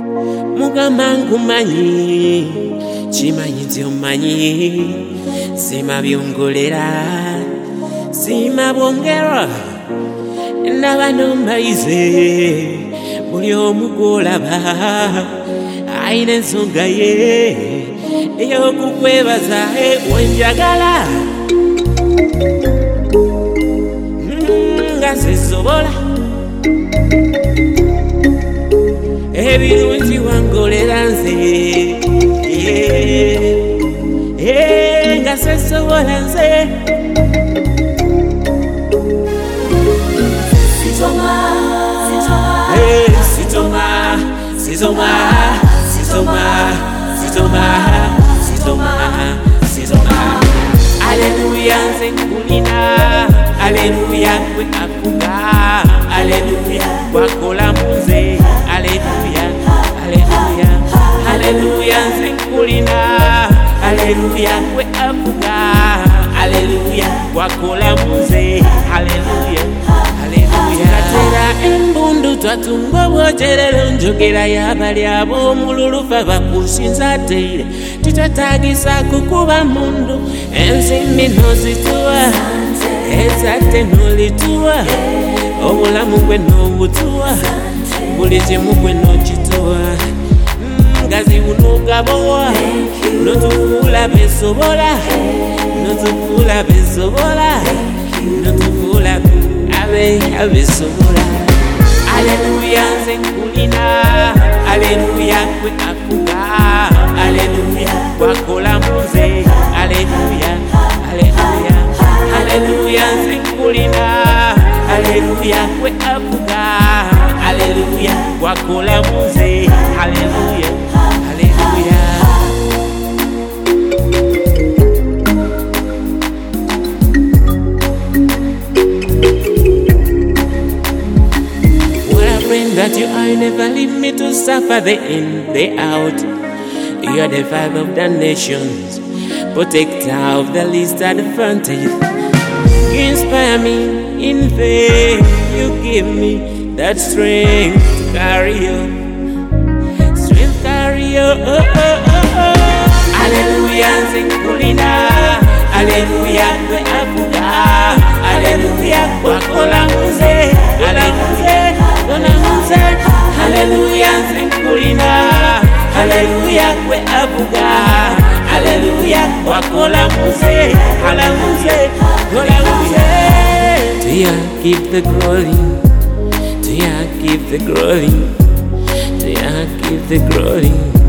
Mugamangu manyi chimanyi nziomanyi sima byongolera sima bwongera nabano maize buli omu gwolaba ayina ensonga ye ey'okukwebaza wenjagala nga sisobola ebirungi wangolera nze nga sisobola nze Alleluia nze nkulina Alleluia gwe afuga Alleluia wakola muze Alleluia Alleluia Alleluia nze nkulina Alleluia gwe afuga Alleluia wakola muze Alleluia Alleluia Atera embundu twatunga obwogerero njogera y'abali ab'omululufa bakusinza ateire titwetagisa kukuba mundu enzimbi nozituwa ezate nolituwa obulamu gwe nobutuwa buli kimu gwe nokituwa ngazi bunugabowa notufuula besobola notufuula besobola notufuula abesobola Alleluia nze nkulina Alleluia gwe afuga Alleluia wakola muze Alleluia Alleluia Alleluia nze nkulina Alleluia gwe afuga Alleluia wakola muze Alleluia Alleluia that you are never leave me to suffer the in, the out. You are the vibe of the nations, protector of the least at the frontage. You inspire me in vain. You give me that strength to carry on, strength carry on. Alleluia, nzekulina. Alleluia, we afuga. Alleluia, wakola muze. Alleluia. Hallelujah, nzekulina. Hallelujah, we avuga. Hallelujah, wakola muze. Hallelujah, kola muze. To ya give the glory. To ya give the glory. To ya give the glory.